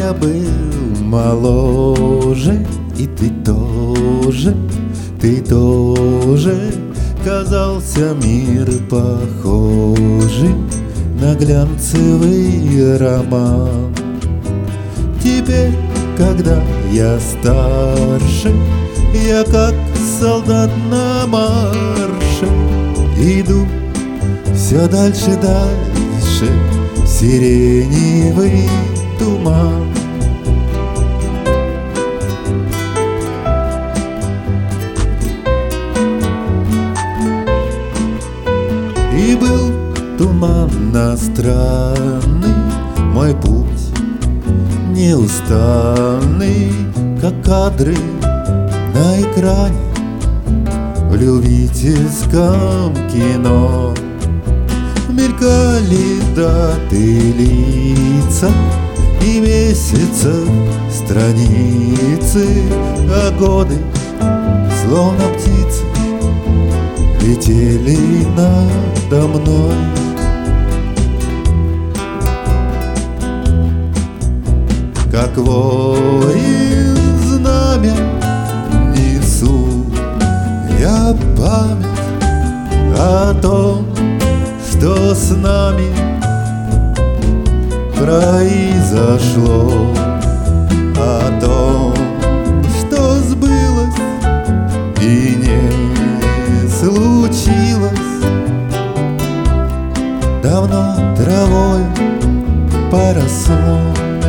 я был моложе, и ты тоже, казался мир похожим на глянцевый роман. Теперь, когда я старше, я как солдат на марше иду все дальше, в сиреневый туман. И был туманно странный мой путь, неустанный, как кадры на экране в любительском кино. Мелькали даты, лица и месяцев страницы, а годы, словно птицы, летели надо мной. Как воин знамя несу я память о том, что с нами произошло, о том, что сбылось и не случилось давно травой поросло.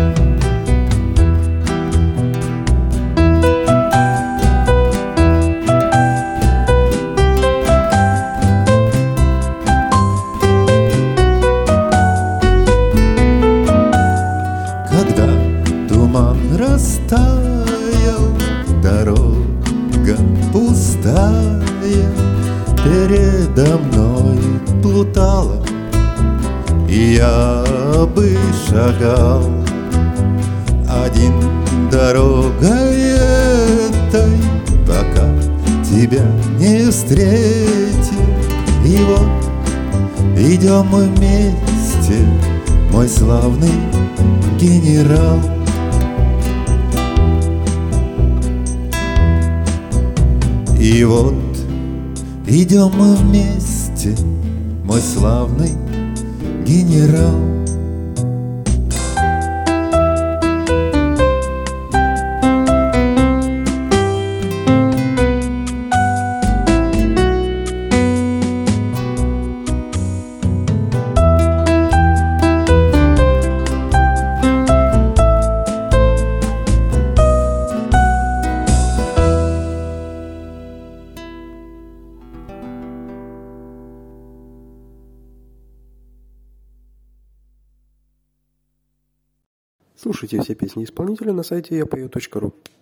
Растаял, дорога пустая передо мной плутала, и я бы шагал один дорогой этой, пока тебя не встретил. И вот идем мы вместе, мой славный генерал. И вот идем мы вместе, мой славный генерал. Слушайте все песни исполнителя на сайте yapою.ru.